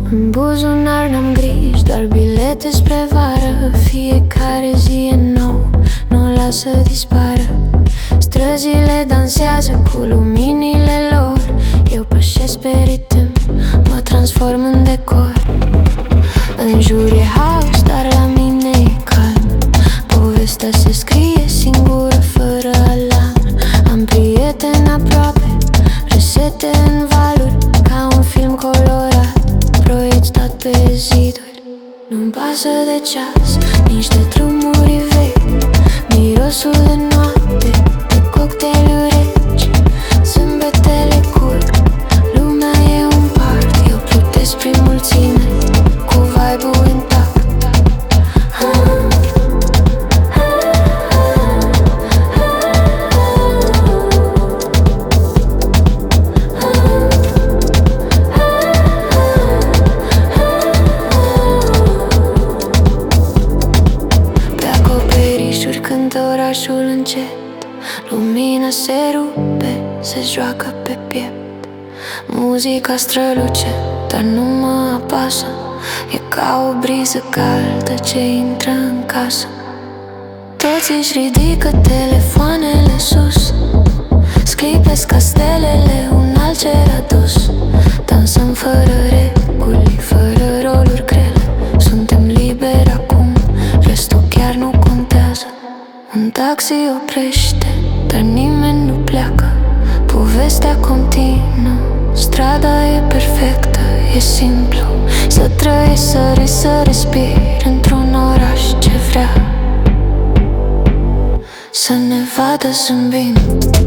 În buzunar n-am griji, doar bilete spre vară. Fiecare zi e nou, nu o las să dispară. Străzile dansează cu luminile lor. Eu pășesc pe ritm, mă transform în decor. În jur e haos, dar la mine e calm. Povestea se scrie singură, fără alarm. Am prieteni aproape, resete în valuri. Ca un film colorat, proiect stat pe ziduri. Nu-mi pasă de ceas, nici de drumuri vechi. Mirosul de noapte, de cocktailuri reci. Zâmbetele curg, lumea e un parc. Eu plutesc prin mulțime, cu vibe-ul intact. Cântă orașul încet, lumina se rupe, se joacă pe piept. Muzica străluce, dar nu mă apasă. E ca o briză caldă ce intră în casă. Toți își ridică telefoanele sus, sclipesc ca stelele, un alt cer adus. Dansăm fără reguli, fără roluri grele. Suntem liberi acum, restul chiar nu contează. Un taxi oprește, dar nimeni nu pleacă. Povestea continuă, strada e perfectă. E simplu să trăiești, să râzi, să respiri într-un oraș ce vrea să ne vadă zâmbind.